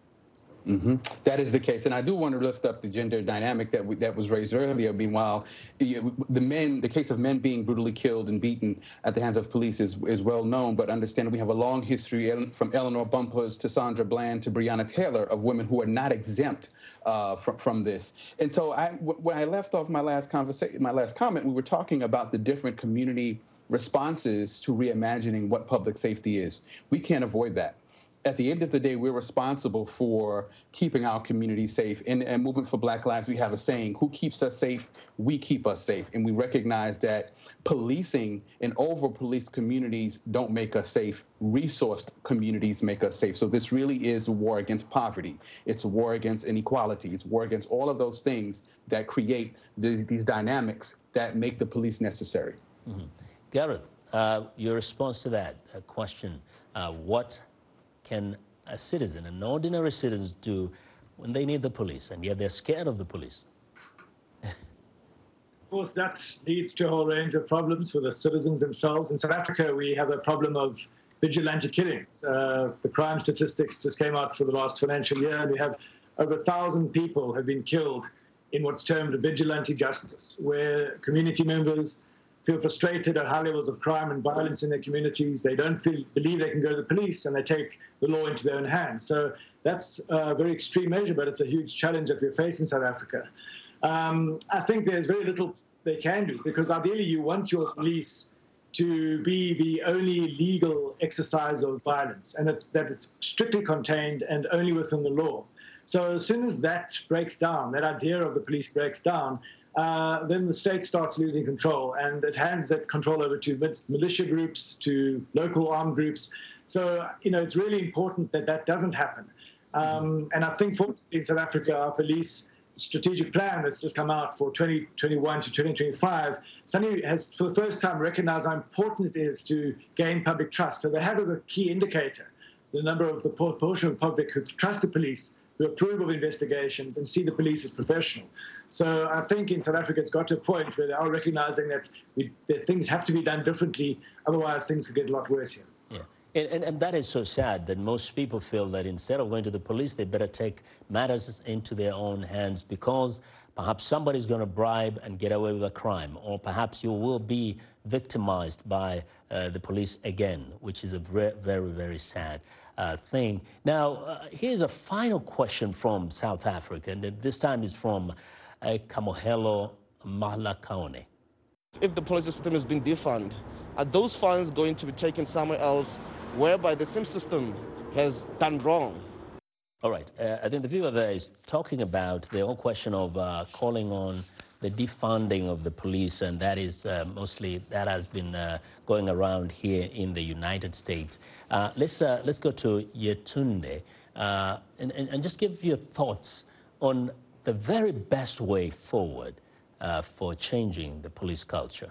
Mm-hmm. That is the case. And I do want to lift up the gender dynamic that we, that was raised earlier. Meanwhile, the, the men, the case of men being brutally killed and beaten at the hands of police is, is well known, but understand we have a long history from Eleanor Bumpers to Sandra Bland to Breonna Taylor of women who are not exempt uh, from, from this. And so I, when I left off my last conversation, my last comment, we were talking about the different community responses to reimagining what public safety is. We can't avoid that. At the end of the day, we're responsible for keeping our community safe. In, in Movement for Black Lives, we have a saying, who keeps us safe? We keep us safe. And we recognize that policing and over-policed communities don't make us safe. Resourced communities make us safe. So this really is a war against poverty. It's a war against inequality. It's a war against all of those things that create these, these dynamics that make the police necessary. Mm-hmm. Gareth, uh, your response to that uh, question, uh, what can a citizen, an ordinary citizen, do when they need the police and yet they're scared of the police? Of course, that leads to a whole range of problems for the citizens themselves. In South Africa, we have a problem of vigilante killings. Uh, the crime statistics just came out for the last financial year, and we have over a thousand people have been killed in what's termed a vigilante justice, where community members feel frustrated at high levels of crime and violence in their communities. They don't feel, believe they can go to the police, and they take the law into their own hands. So that's a very extreme measure, but it's a huge challenge that we face in South Africa. Um, I think there's very little they can do, because ideally you want your police to be the only legal exercise of violence, and it, that it's strictly contained and only within the law. So as soon as that breaks down, that idea of the police breaks down, Uh, then the state starts losing control, and it hands that control over to militia groups, to local armed groups. So, you know, it's really important that that doesn't happen. Um, and I think, fortunately, in South Africa, our police strategic plan that's just come out for twenty twenty-one to twenty twenty-five, suddenly has, for the first time, recognized how important it is to gain public trust. So they have as a key indicator the number of the proportion of the public who trust the police, who approve of investigations and see the police as professional. So I think in South Africa it's got to a point where they are recognizing that, we, that things have to be done differently, otherwise things could get a lot worse here. Yeah, and, and, and that is so sad that most people feel that instead of going to the police, they better take matters into their own hands because perhaps somebody's going to bribe and get away with a crime, or perhaps you will be victimized by uh, the police again, which is a very, very, very sad uh, thing. Now, uh, here's a final question from South Africa, and this time is from uh, Kamohelo Mahlakaone. If the police system has been defunded, are those funds going to be taken somewhere else whereby the same system has done wrong? All right. Uh, I think the viewer there is talking about the whole question of uh, calling on the defunding of the police, and that is uh, mostly, that has been uh, going around here in the United States. Uh, let's, uh, let's go to Yetunde uh, and, and, and just give your thoughts on the very best way forward uh, for changing the police culture.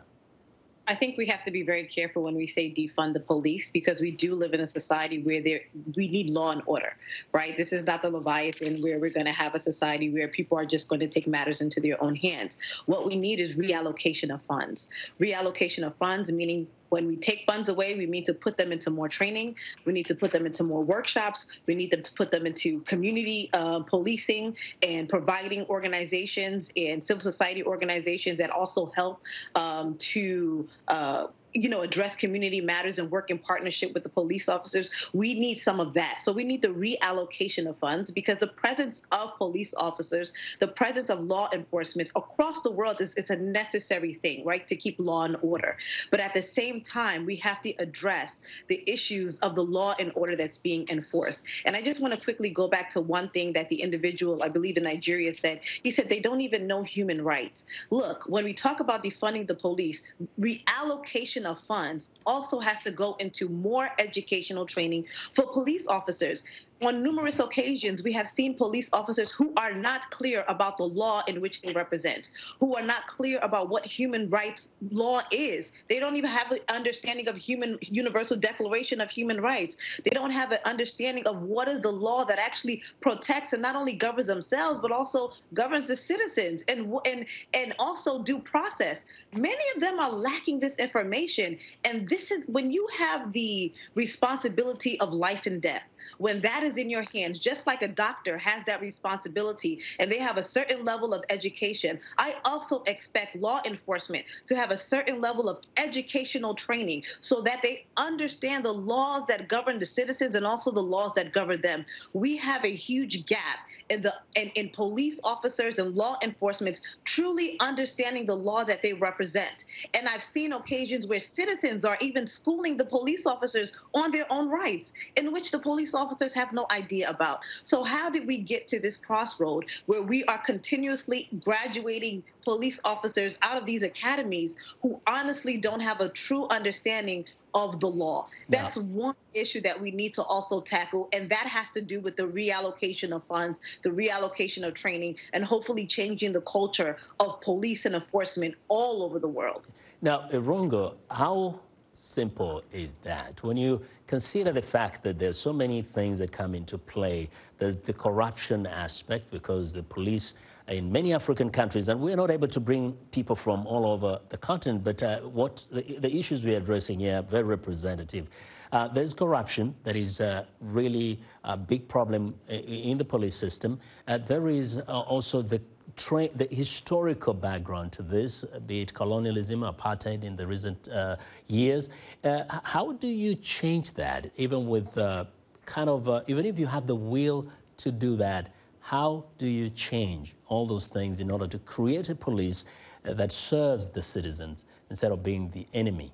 I think we have to be very careful when we say defund the police, because we do live in a society where there, we need law and order, right? This is not the Leviathan where we're going to have a society where people are just going to take matters into their own hands. What we need is reallocation of funds. Reallocation of funds, meaning when we take funds away, we need to put them into more training. We need to put them into more workshops. We need them to put them into community uh, policing and providing organizations and civil society organizations that also help um, to uh, you know, address community matters and work in partnership with the police officers. We need some of that. So we need the reallocation of funds, because the presence of police officers, the presence of law enforcement across the world is it's a necessary thing, right, to keep law and order. But at the same time, we have to address the issues of the law and order that's being enforced. And I just want to quickly go back to one thing that the individual, I believe in Nigeria, said. He said they don't even know human rights. Look, when we talk about defunding the police, reallocation of funds also has to go into more educational training for police officers. On numerous occasions, we have seen police officers who are not clear about the law in which they represent, who are not clear about what human rights law is. They don't even have an understanding of human Universal Declaration of Human Rights. They don't have an understanding of what is the law that actually protects and not only governs themselves, but also governs the citizens, and, and, and also due process. Many of them are lacking this information. And this is when you have the responsibility of life and death, when that is in your hands, just like a doctor has that responsibility and they have a certain level of education, I also expect law enforcement to have a certain level of educational training so that they understand the laws that govern the citizens and also the laws that govern them. We have a huge gap in the in, in police officers and law enforcement truly understanding the law that they represent. And I've seen occasions where citizens are even schooling the police officers on their own rights, in which the police officers have no idea about. So how did we get to this crossroad where we are continuously graduating police officers out of these academies who honestly don't have a true understanding of the law? That's yeah. one issue that we need to also tackle, and that has to do with the reallocation of funds, the reallocation of training, and hopefully changing the culture of police and enforcement all over the world. Now, Irungo, how simple is that? When you consider the fact that there's so many things that come into play, there's the corruption aspect, because the police in many African countries, and we're not able to bring people from all over the continent, but uh, what the, the issues we're addressing here are very representative. Uh, there's corruption that is uh, really a big problem in the police system. Uh, there is uh, also the Tra the historical background to this, be it colonialism, apartheid in the recent uh, years. Uh, how do you change that, even with uh, kind of, uh, even if you have the will to do that, how do you change all those things in order to create a police uh, that serves the citizens instead of being the enemy?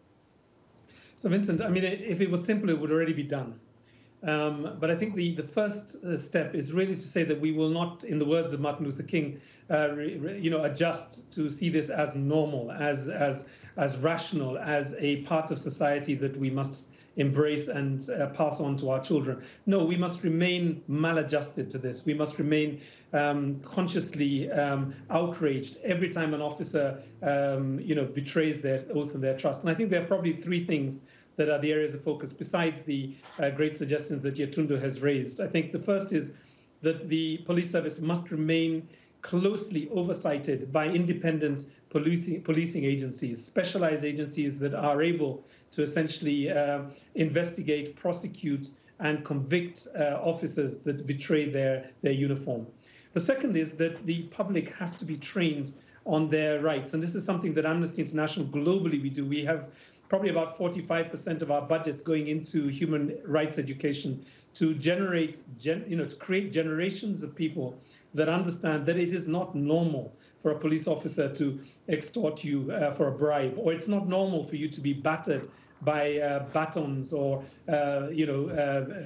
So, Vincent, I mean, if it was simple, it would already be done. Um, but I think the, the first uh, step is really to say that we will not, in the words of Martin Luther King, uh, re, re, you know, adjust to see this as normal, as, as, as rational, as a part of society that we must embrace and uh, pass on to our children. No, we must remain maladjusted to this. We must remain um, consciously um, outraged every time an officer, um, you know, betrays their oath and their trust. And I think there are probably three things that are the areas of focus, besides the uh, great suggestions that Yetunde has raised. I think the first is that the police service must remain closely oversighted by independent policing, policing agencies, specialized agencies that are able to essentially uh, investigate, prosecute, and convict uh, officers that betray their, their uniform. The second is that the public has to be trained on their rights. And this is something that Amnesty International globally we do. We have probably about forty-five percent of our budgets going into human rights education to generate, gen, you know, to create generations of people that understand that it is not normal for a police officer to extort you uh, for a bribe, or it's not normal for you to be battered by uh, batons or, uh, you know, uh,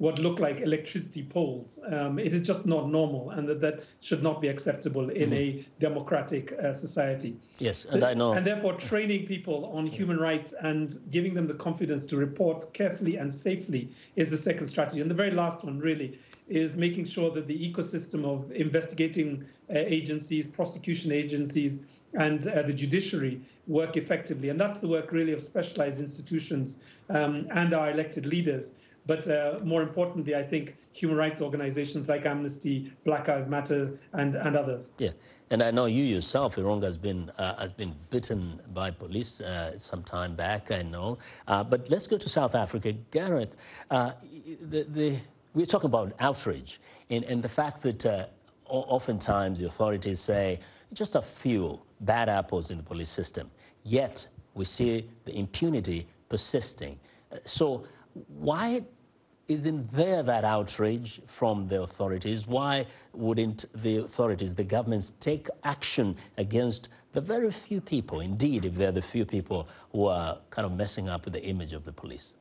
what look like electricity poles. Um, it is just not normal, and that, that should not be acceptable in mm-hmm. a democratic uh, society. Yes, and I know. And therefore, training people on human rights and giving them the confidence to report carefully and safely is the second strategy. And the very last one, really, is making sure that the ecosystem of investigating uh, agencies, prosecution agencies, and uh, the judiciary work effectively. And that's the work really of specialized institutions um, and our elected leaders. But uh, more importantly, I think human rights organizations like Amnesty, Black Lives Matter, and, and others. Yeah, and I know you yourself, Irunga, has been, uh, has been bitten by police uh, some time back, I know. Uh, but let's go to South Africa. Gareth, uh, the, the, we're talking about outrage and, and the fact that uh, oftentimes the authorities say just a few bad apples in the police system, yet we see the impunity persisting. So why isn't there that outrage from the authorities? Why wouldn't the authorities, the governments, take action against the very few people, indeed, if they're the few people who are kind of messing up with the image of the police?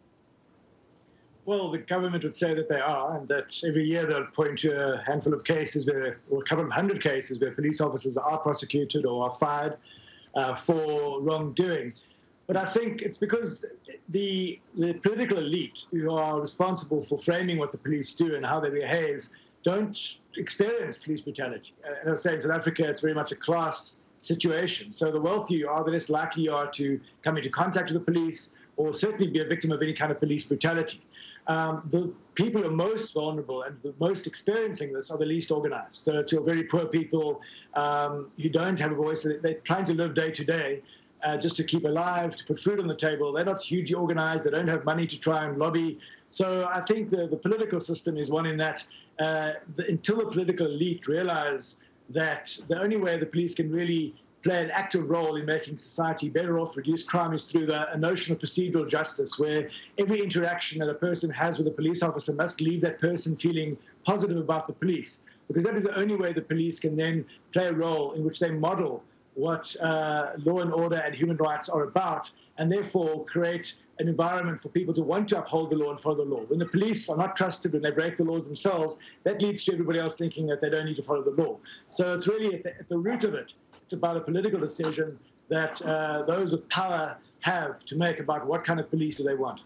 Well, the government would say that they are, and that every year they'll point to a handful of cases where, or a couple of hundred cases where police officers are prosecuted or are fired uh, for wrongdoing. But I think it's because the, the political elite who are responsible for framing what the police do and how they behave don't experience police brutality. And as I say, in South Africa, it's very much a class situation. So the wealthier you are, the less likely you are to come into contact with the police or certainly be a victim of any kind of police brutality. Um, the people who are most vulnerable and the most experiencing this are the least organized. So it's your very poor people um, who don't have a voice. They're trying to live day to day uh, just to keep alive, to put food on the table. They're not hugely organized. They don't have money to try and lobby. So I think the, the political system is one in that uh, the, until the political elite realize that the only way the police can really play an active role in making society better off, reduce crime, is through the a notion of procedural justice, where every interaction that a person has with a police officer must leave that person feeling positive about the police, because that is the only way the police can then play a role in which they model what uh, law and order and human rights are about, and therefore create an environment for people to want to uphold the law and follow the law. When the police are not trusted, when they break the laws themselves, that leads to everybody else thinking that they don't need to follow the law. So it's really at the, at the root of it, it's about a political decision that uh, those with power have to make about what kind of police do they want.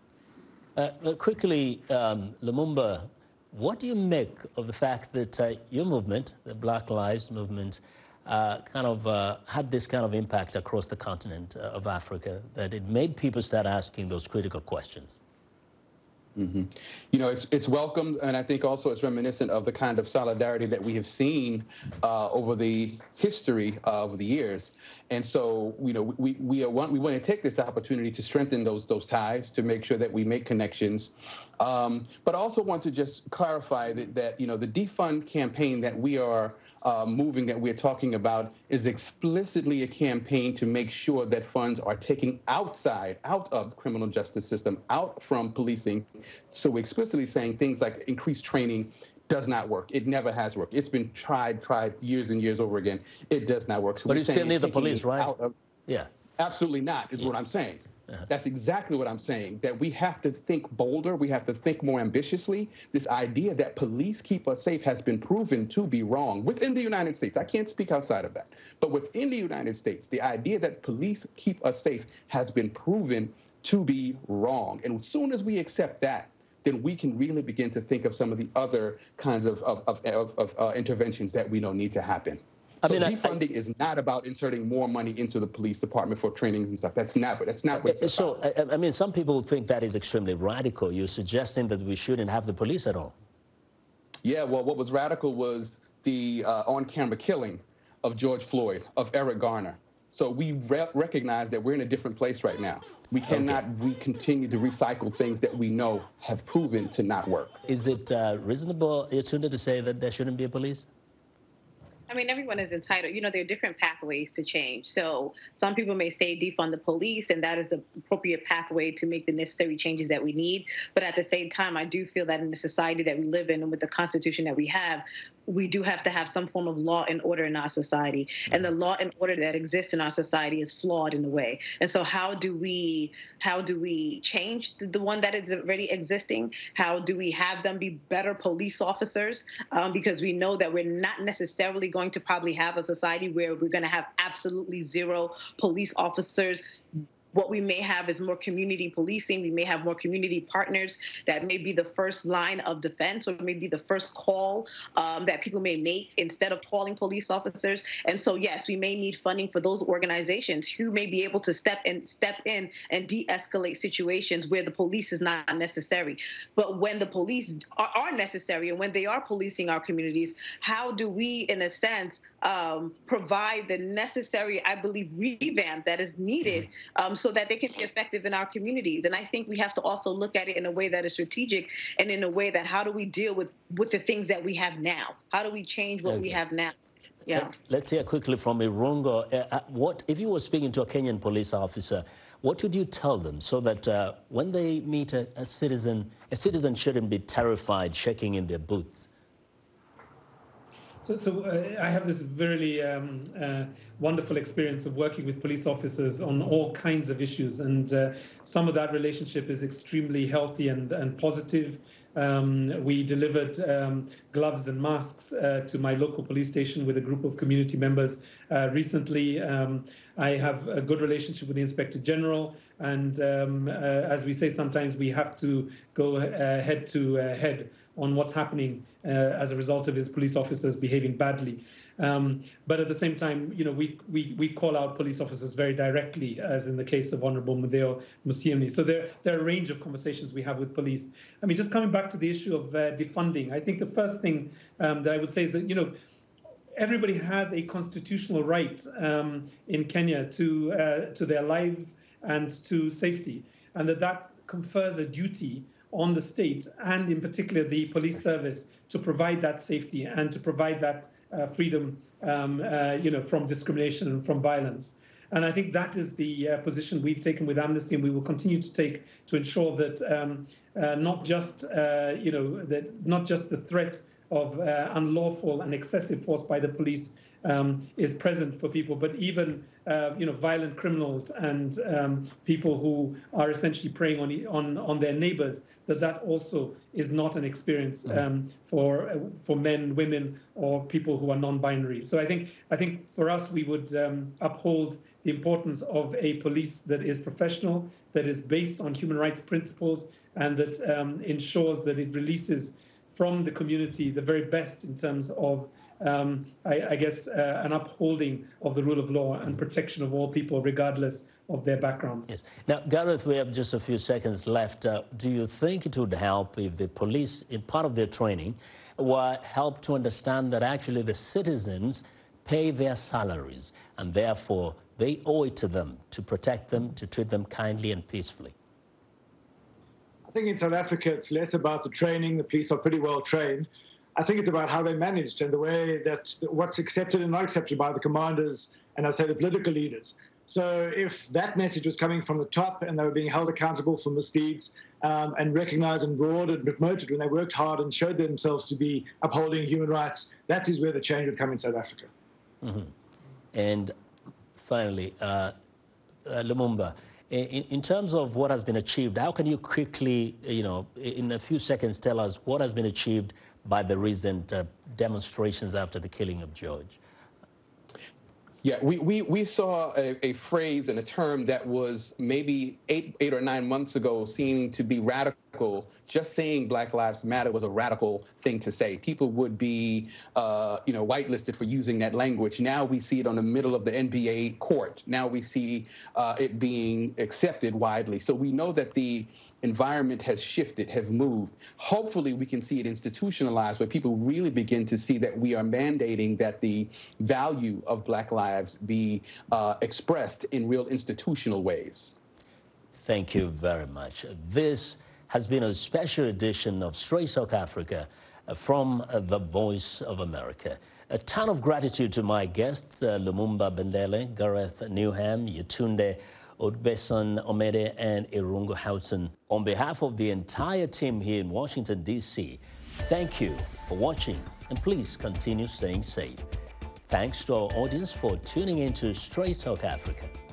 Uh, quickly, um, Lumumba, what do you make of the fact that uh, your movement, the Black Lives Movement, uh, kind of uh, had this kind of impact across the continent uh, of Africa, that it made people start asking those critical questions? Mm-hmm. You know, it's it's welcomed, and I think also it's reminiscent of the kind of solidarity that we have seen uh, over the history of the years. And so, you know, we we want we want to take this opportunity to strengthen those those ties, to make sure that we make connections, um, but also want to just clarify that that you know the defund campaign that we are Uh, moving that we're talking about is explicitly a campaign to make sure that funds are taken outside, out of the criminal justice system, out from policing. So we're explicitly saying things like increased training does not work. It never has worked. It's been tried, tried years and years over again. It does not work. So but you still need the police, right? Of, yeah. Absolutely not, is yeah. what I'm saying. Uh-huh. That's exactly what I'm saying, that we have to think bolder. We have to think more ambitiously. This idea that police keep us safe has been proven to be wrong within the United States. I can't speak outside of that. But within the United States, the idea that police keep us safe has been proven to be wrong. And as soon as we accept that, then we can really begin to think of some of the other kinds of, of, of, of, of uh, interventions that we know need to happen. I so mean, defunding I, I, is not about inserting more money into the police department for trainings and stuff. That's not. That's not what it's so, about. So, I, I mean, some people think that is extremely radical. You're suggesting that we shouldn't have the police at all. Yeah. Well, what was radical was the uh, on-camera killing of George Floyd, of Eric Garner. So we re recognize that we're in a different place right now. We cannot okay. we continue to recycle things that we know have proven to not work. Is it uh, reasonable, Yetunde, to say that there shouldn't be a police? I I mean, everyone is entitled. You know, there are different pathways to change. So some people may say defund the police, and that is the appropriate pathway to make the necessary changes that we need. But at the same time, I do feel that in the society that we live in and with the Constitution that we have, we do have to have some form of law and order in our society. And the law and order that exists in our society is flawed in a way. And so how do we how do we change the one that is already existing? How do we have them be better police officers? Um, because we know that we're not necessarily going to probably have a society where we're going to have absolutely zero police officers. What we may have is more community policing. We may have more community partners that may be the first line of defense or maybe the first call um, that people may make instead of calling police officers. And so, yes, we may need funding for those organizations who may be able to step in, step in and de-escalate situations where the police is not necessary. But when the police are, are necessary and when they are policing our communities, how do we, in a sense, um, provide the necessary, I believe, revamp that is needed um, so that they can be effective in our communities? And I think we have to also look at it in a way that is strategic and in a way that how do we deal with, with the things that we have now? How do we change what okay. we have now? Yeah. Let's hear quickly from Irungo. Uh, what, if you were speaking to a Kenyan police officer, what would you tell them so that uh, when they meet a, a citizen, a citizen shouldn't be terrified, shaking in their boots? So, so uh, I have this very um, uh, wonderful experience of working with police officers on all kinds of issues, and uh, some of that relationship is extremely healthy and, and positive. Um, we delivered um, gloves and masks uh, to my local police station with a group of community members uh, recently. Um, I have a good relationship with the Inspector General, and um, uh, as we say, sometimes we have to go uh, head to uh, head on what's happening uh, as a result of his police officers behaving badly. Um, but at the same time, you know, we, we, we call out police officers very directly, as in the case of Honorable Mudeo Musiemi. So there, there are a range of conversations we have with police. I mean, just coming back to the issue of uh, defunding, I think the first thing um, that I would say is that, you know, everybody has a constitutional right um, in Kenya to, uh, to their life and to safety, and that that confers a duty on the state and in particular the police service to provide that safety and to provide that uh, freedom um, uh, you know, from discrimination and from violence. And I think that is the uh, position we've taken with Amnesty, and we will continue to take to ensure that um, uh, not just uh, you know that not just the threat of uh, unlawful and excessive force by the police um, is present for people, but even uh, you know violent criminals and um, people who are essentially preying on on on their neighbors, that that also is not an experience um, for uh, for men, women, or people who are non-binary. So I think I think for us we would um, uphold the importance of a police that is professional, that is based on human rights principles, and that um, ensures that it releases from the community the very best in terms of, um, I, I guess, uh, an upholding of the rule of law and protection of all people, regardless of their background. Yes. Now, Gareth, we have just a few seconds left. Uh, do you think it would help if the police, in part of their training, were help to understand that actually the citizens pay their salaries and therefore they owe it to them to protect them, to treat them kindly and peacefully? I think in South Africa, it's less about the training. The police are pretty well trained. I think it's about how they're managed and the way that what's accepted and not accepted by the commanders and I say the political leaders. So if that message was coming from the top and they were being held accountable for misdeeds um, and recognized and rewarded and promoted when they worked hard and showed themselves to be upholding human rights, that is where the change would come in South Africa. Mm-hmm. And finally, uh, uh, Lumumba, In, in terms of what has been achieved, how can you quickly, you know, in a few seconds, tell us what has been achieved by the recent uh, demonstrations after the killing of George? Yeah, we, we, we saw a, a phrase and a term that was maybe eight, eight or nine months ago seen to be radical. Just saying Black Lives Matter was a radical thing to say. People would be, uh, you know, whitelisted for using that language. Now we see it on the middle of the N B A court. Now we see uh, it being accepted widely. So we know that the environment has shifted, have moved. Hopefully we can see it institutionalized where people really begin to see that we are mandating that the value of Black lives be uh, expressed in real institutional ways. Thank you very much. This has been a special edition of Straight Talk Africa. uh, from uh, the Voice of America. A ton of gratitude to my guests, uh, Lumumba Bendele, Gareth Newham, Yetunde Odbeson Omede, and Irungu Houghton. On behalf of the entire team here in Washington, D C, thank you for watching, and please continue staying safe. Thanks to our audience for tuning in to Straight Talk Africa.